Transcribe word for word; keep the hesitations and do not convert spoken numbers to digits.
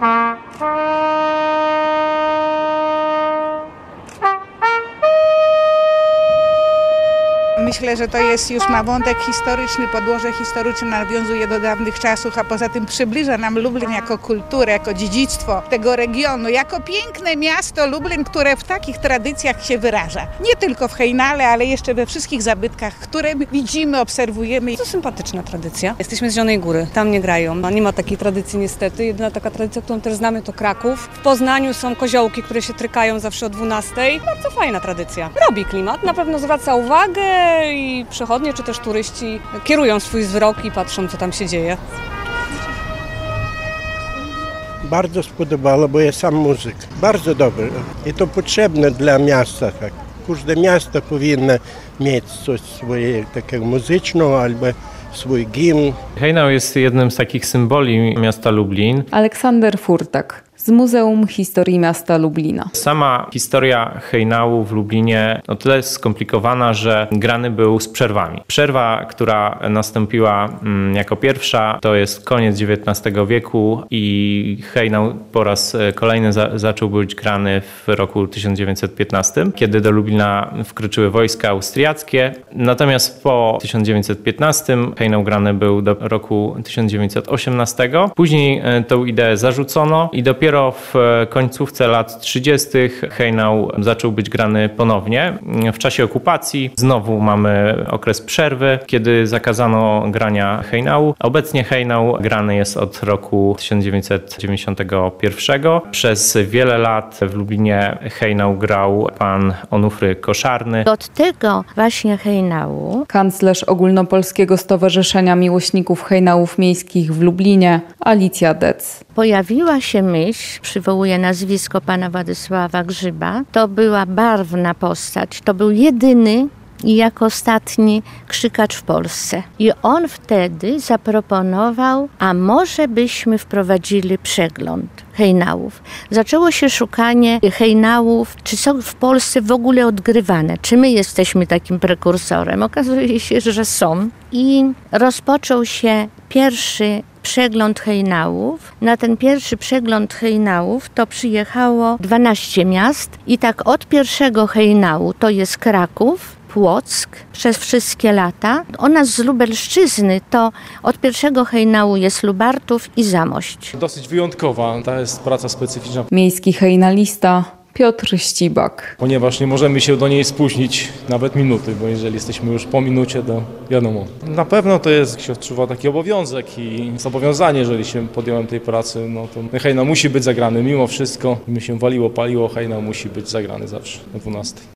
Myślę, że to jest już ma wątek historyczny, podłoże historyczne, nawiązuje do dawnych czasów, a poza tym przybliża nam Lublin jako kulturę, jako dziedzictwo tego regionu, jako piękne miasto Lublin, które w takich tradycjach się wyraża. Nie tylko w hejnale, ale jeszcze we wszystkich zabytkach, które widzimy, obserwujemy. To sympatyczna tradycja. Jesteśmy z Zielonej Góry, tam nie grają. Nie ma takiej tradycji niestety. Jedyna taka tradycja, którą też znamy, to Kraków. W Poznaniu są koziołki, które się trykają zawsze o dwunastej. Bardzo fajna tradycja. Robi klimat, na pewno zwraca uwagę i przechodnie czy też turyści kierują swój wzrok i patrzą, co tam się dzieje. Bardzo spodobało, bo jest sam muzyk. Bardzo dobry. I to potrzebne dla miasta. Tak. Każde miasto powinno mieć coś swoje takiego muzycznego albo swój gimn. Hejnał jest jednym z takich symboli miasta Lublin. Aleksander Furtak z Muzeum Historii Miasta Lublina. Sama historia hejnału w Lublinie o tyle jest skomplikowana, że grany był z przerwami. Przerwa, która nastąpiła jako pierwsza, to jest koniec dziewiętnastego wieku i hejnał po raz kolejny za, zaczął być grany w roku tysiąc dziewięćset piętnastym, kiedy do Lublina wkroczyły wojska austriackie. Natomiast po tysiąc dziewięćset piętnastym hejnał grany był do roku tysiąc dziewięćset osiemnastego. Później tą ideę zarzucono i dopiero Dopiero w końcówce lat trzydziestych hejnał zaczął być grany ponownie. W czasie okupacji znowu mamy okres przerwy, kiedy zakazano grania hejnału. Obecnie hejnał grany jest od roku tysiąc dziewięćset dziewięćdziesiątego pierwszego. Przez wiele lat w Lublinie hejnał grał pan Onufry Koszarny. Od tego właśnie hejnału Kanclerz Ogólnopolskiego Stowarzyszenia Miłośników Hejnałów Miejskich w Lublinie, Alicja Dec. Pojawiła się myśl, przywołuję nazwisko pana Władysława Grzyba. To była barwna postać. To był jedyny i jako ostatni krzykacz w Polsce. I on wtedy zaproponował, a może byśmy wprowadzili przegląd hejnałów. Zaczęło się szukanie hejnałów, czy są w Polsce w ogóle odgrywane, czy my jesteśmy takim prekursorem. Okazuje się, że są. I rozpoczął się pierwszy przegląd hejnałów. Na ten pierwszy przegląd hejnałów to przyjechało dwanaście miast i tak od pierwszego hejnału to jest Kraków, Płock przez wszystkie lata. U nas z Lubelszczyzny to od pierwszego hejnału jest Lubartów i Zamość. Dosyć wyjątkowa, ta jest praca specyficzna. Miejski hejnalista Piotr Ścibak. Ponieważ nie możemy się do niej spóźnić nawet minuty, bo jeżeli jesteśmy już po minucie, to wiadomo. Na pewno to jest, się odczuwa taki obowiązek i zobowiązanie, jeżeli się podjąłem tej pracy, no to hejnał musi być zagrany mimo wszystko. Mi się waliło, paliło, hejnał musi być zagrany zawsze o dwunastej.